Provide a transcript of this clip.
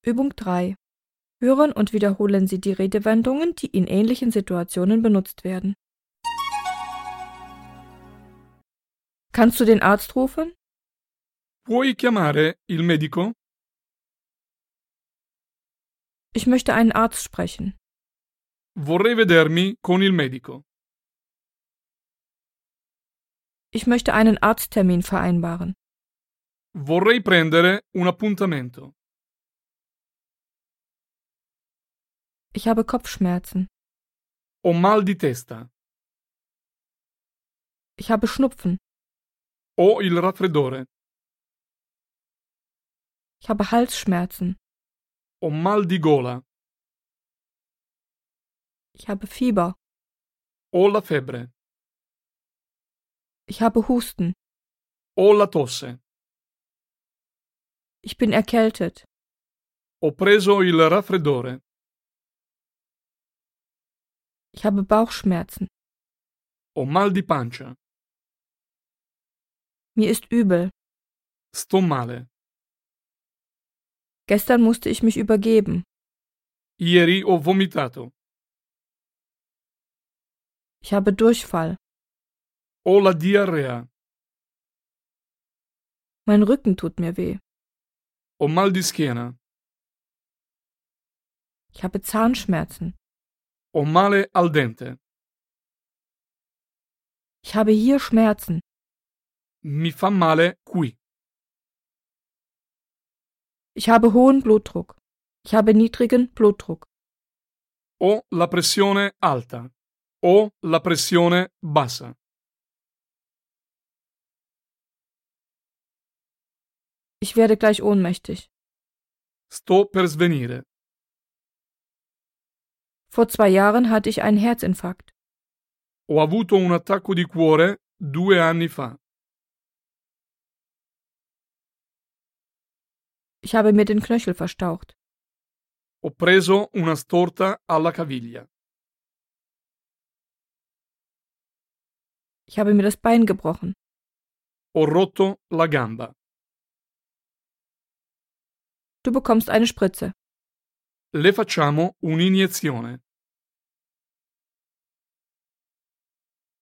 Übung 3. Hören und wiederholen Sie die Redewendungen, die in ähnlichen Situationen benutzt werden. Kannst du den Arzt rufen? Puoi chiamare il medico? Ich möchte einen Arzt sprechen. Vorrei vedermi con il medico. Ich möchte einen Arzttermin vereinbaren. Vorrei prendere un appuntamento. Ich habe Kopfschmerzen. Ho mal di testa. Ich habe Schnupfen. Ho il raffreddore. Ich habe Halsschmerzen. Ho mal di gola. Ich habe Fieber. Ho la febbre. Ich habe Husten. Ho la tosse. Ich bin erkältet. Ho preso il raffreddore. Ich habe Bauchschmerzen. Ho mal di pancia. Mir ist übel. Sto male. Gestern musste ich mich übergeben. Ieri ho vomitato. Ich habe Durchfall. Ho la diarrea. Mein Rücken tut mir weh. Ho mal di schiena. Ich habe Zahnschmerzen. Ho male al dente. Ich habe hier Schmerzen. Mi fa male qui. Ich habe hohen Blutdruck. Ich habe niedrigen Blutdruck. Ho la pressione alta. Ho la pressione bassa. Ich werde gleich ohnmächtig. Sto per svenire. Vor 2 Jahren hatte ich einen Herzinfarkt. Ho avuto un attacco di cuore 2 anni fa. Ich habe mir den Knöchel verstaucht. Ho preso una storta alla caviglia. Ich habe mir das Bein gebrochen. Ho rotto la gamba. Du bekommst eine Spritze. Le facciamo un'iniezione.